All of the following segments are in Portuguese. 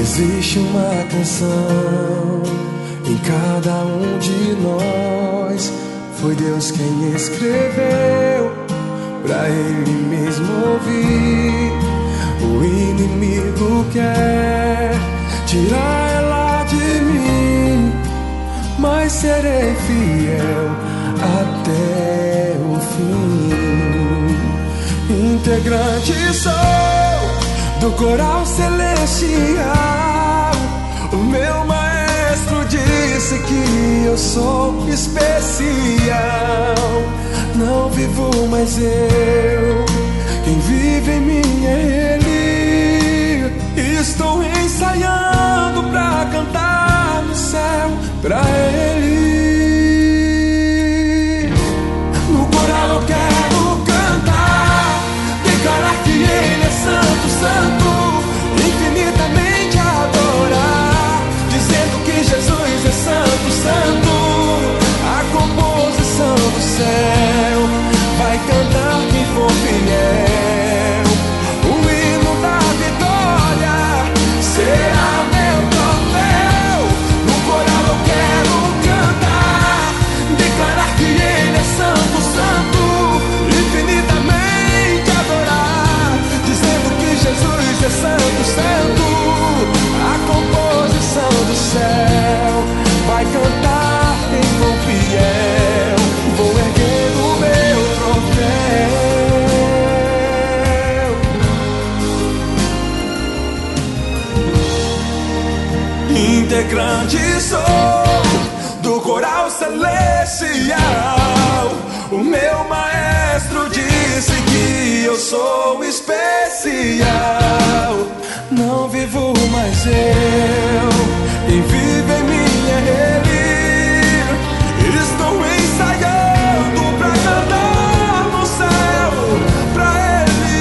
Existe uma canção em cada um de nós. Foi Deus quem escreveu pra Ele mesmo ouvir. O inimigo quer tirar ela de mim, mas serei fiel até o fim. Integrante sou do coral celestial. O meu maestro disse que eu sou especial. Não vivo mais eu, quem vive em mim é Ele. Estou ensaiando pra cantar no céu pra Ele. No coral eu quero cantar, declarar que Ele é santo, santo, infinitamente adorar, dizendo que Jesus é santo, santo. A composição do céu vai cantar quem for fiel. O hino da vitória será meu troféu. No coral eu quero cantar, declarar que Ele é santo, santo, infinitamente adorar, dizendo que Jesus é santo, santo. A composição do céu vai cantar quem for fiel. Vou erguer o meu troféu. Integrante sou do coral celestial. O meu maestro disse que eu sou especial. Não vivo mais eu, quem vive em mim é Ele. Estou ensaiando pra cantar no céu pra Ele.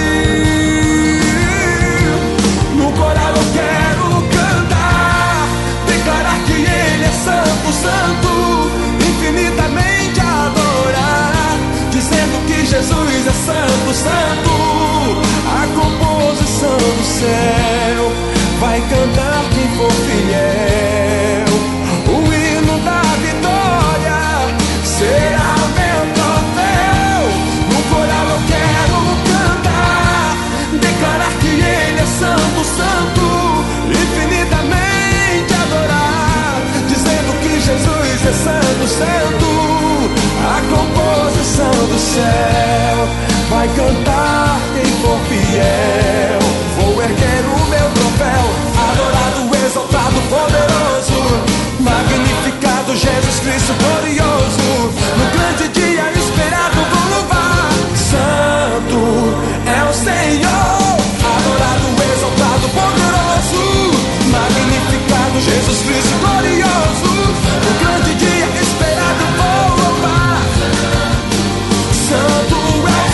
No coral eu quero cantar, declarar que Ele é santo, santo, infinitamente adorar, dizendo que Jesus é santo, santo. A composição do céu vai cantar quem for fiel. O hino da vitória será meu troféu. No coral eu quero cantar, declarar que Ele é santo, santo, infinitamente adorar, dizendo que Jesus é santo, santo. A composição do céu vai cantar quem for fiel. Vou erguer o meu troféu, adorado, exaltado, poderoso, magnificado Jesus Cristo glorioso. No grande dia esperado vou louvar. Santo é o Senhor, adorado, exaltado, poderoso, magnificado Jesus Cristo glorioso. No grande dia esperado vou louvar. Santo é o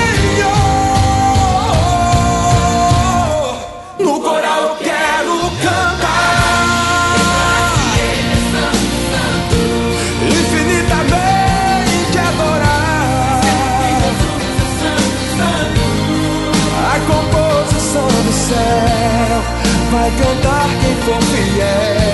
Senhor. No coral eu quero cantar, infinitamente adorar, a composição do céu vai cantar quem for fiel.